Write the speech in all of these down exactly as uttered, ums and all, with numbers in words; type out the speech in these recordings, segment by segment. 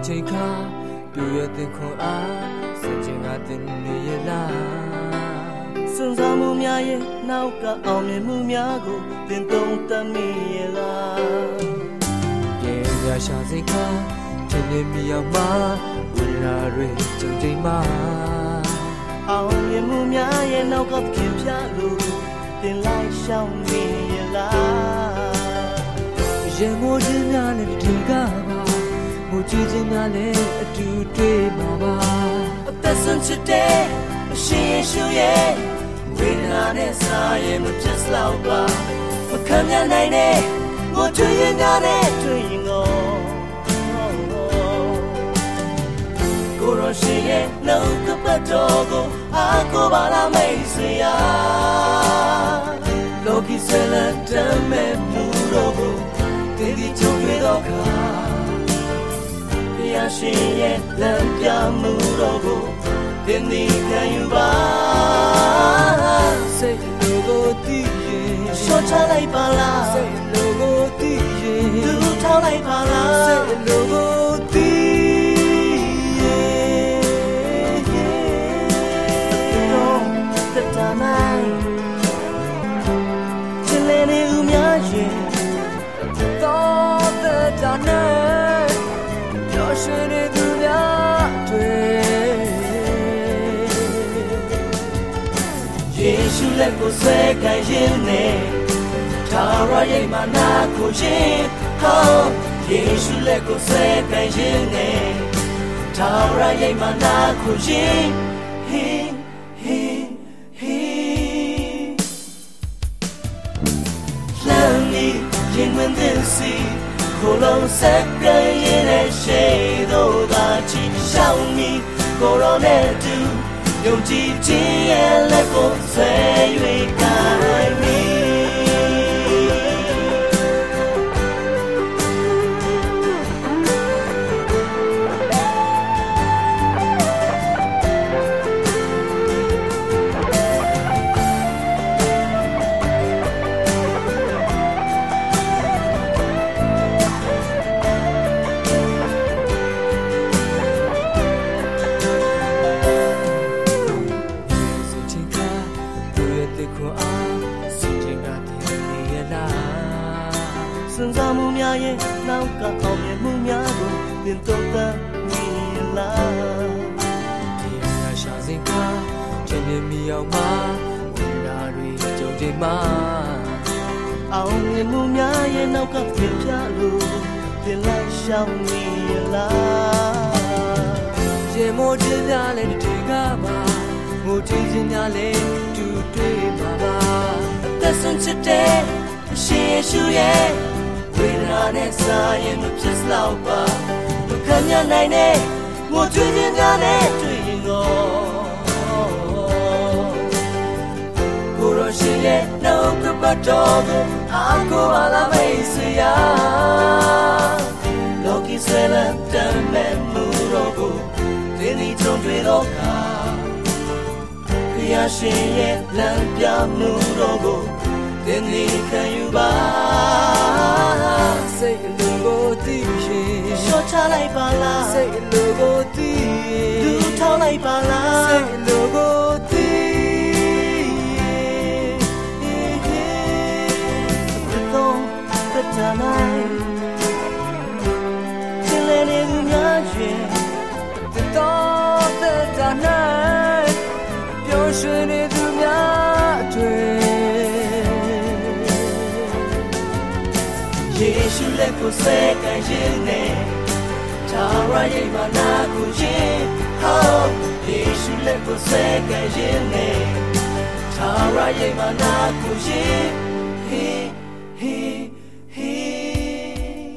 ချိန်ခါပြည့်ရတဲ့ခွန်အားစင်ကြင်ကတင်နေရလားစွန့်စားမှုများရဲ့နောက်ကအောင်မြင်မှုများကိုသင်သုံးသပ်မိရလားပြေရရှာစိတ်ခါချင်းနေမိအောင်မဝိရာတွေကြုံချိန်မှာအောင်မြင်မှုများရဲ့နောက်ကခင်ပြလို့သင်လိုက်ရှောင်မိရလားရင်မိုးခြင်းများနဲ့ဒီကပါမူကြည့်ခြင်းများနဲ့အတူတွေ့မှာပါအသက်ဆုံးချစ်တဲ့အရှင်ယေရှုရဲ့ဝိညာဉ်နဲ့စာရဲ့မဖြစ်လောက်ပါမခံရနိုင်တဲ့ငိုကြွေးရများနဲ့တွေ့ရင်ကိုကိုရရှိရဲ့နှုတ်ကပတ်တော်ကိုအားကိုပါလားမိတ်ဆွေယာလောကီဆွေလန်တမဲ့မှုတော်ကိုတည်တည်ချုံတွေ့တော့ခါဘုရားရှင်ရဲ့လမ်းပြမှုတော်ကိုတင်ဒီခံယူပါစိတ်လိုကိုတည်ရင်ရှော့ချလိုက်ပါလားစိတ်လိုကိုတည်ရင်သူထောက်လိုက်ပါလားစိတ်လိုကိုတည်ရင်တော့တတနိုင်ချစ်လေးနေဦးများရင်တော့တတနိုင်ပြောရှိနေသူများတွေ့ယေရှုလက်ကိုဆွဲခံရင်နဲ့ထာဝရရဲ့မာနာကိုရင်ဟောယေရှုလက်ကိုဆွဲခံရင်နဲ့ထာဝရရဲ့မာနာကိုရင်ဟင်းဟင်းဟင်းလမ်းလေးရင်ဝင်တဲ့စီကိုလုံးစက်ကြရင်နဲ့ရှိတော့တာချီရှောင်းမီကိုရောနဲ့တူယုံကြည်ခြင်းရဲ့လက်ကိုဆွဲ၍ကိုင်းမီစွန့်စားမှုများရဲ့နောက်ကအောင်မြင်မှုများကိုသင်သုံးသပ်မိလားဒီရရှာစိတ်ကချင်းနေမိအောင်မဝိရာတွေကြုံချိန်မှာအောင်မြင်မှုများရဲ့နောက်ကပြင်ပြလို့သင်လိုက်ရှောင်မိလားရင်မိုးခြင်းများနဲ့ဒီကပါငိုကြည့်ခြင်းများနဲ့တူတွေ့မှာပါအသက်ဆုံးချစ်တဲ့အရှင်ယေရှုရဲ့ဝိညာဉ်နဲ့စာရင်မဖြစ်လောက်ပါမခံရနိုင်တဲ့ငိုကြွေးခြင်းများနဲ့တွေ့ရင်ကိုကိုရရှိရဲ့နှုတ်ကပတ်တော်ကိုအားကိုပါလားမိတ်ဆွေယာလောကီဆွေလန်တမဲ့မှုတော်ကိုတင်းဒီချုံတွေ့တော့ခါဘုရားရှင်ရဲ့လမ်းပြမှုတော်ကိုတင်ဒီခံယူပါစိတ်လိုကိုတည်ရင်ရှော့ချလိုက်ပါလားစိတ်လိုကိုတည်ရင်သူထောက်လိုက်ပါလားစိတ်လိုကိုတည်ရင်တော့တတနိုင်ချစ်လေးနေသူများရင်တော့တတနိုင်ပြောရွှင်နေသူများတွေ့ယေရှုလက်ကိုဆွဲခံရင်နဲ့ထာဝရရဲ့မာနာကိုရင်ဟောယေရှုလက်ကိုဆွဲခံရင်နဲ့ထာဝရရဲ့မာနာကိုရင်ဟေးဟေးဟေး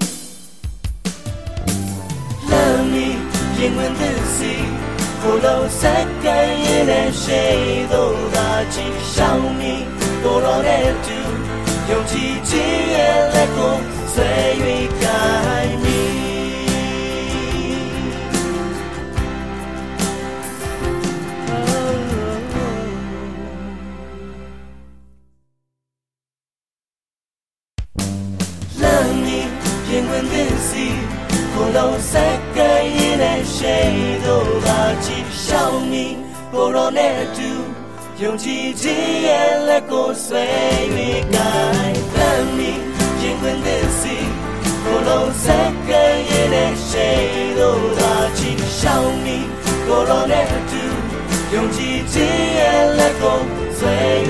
လမ်းမီရင်ဝင်တဲ့စီကိုလုံးစက်ခံရင်နဲ့ရှိတော့တာချီရှောင်းမီကိုရောနဲ့တူယုံကြည်ခြင်းရဲ့လက်ကိုဆွဲ၍ကိုင်းမီလမ်းမီရင်ဝင်တဲ့စီကိုလုံးစ世界因的谁都把起小米不罗内度用自己的来过岁月改了你尽管的是不罗世界因的谁都把起小米不罗内度用自己的来过岁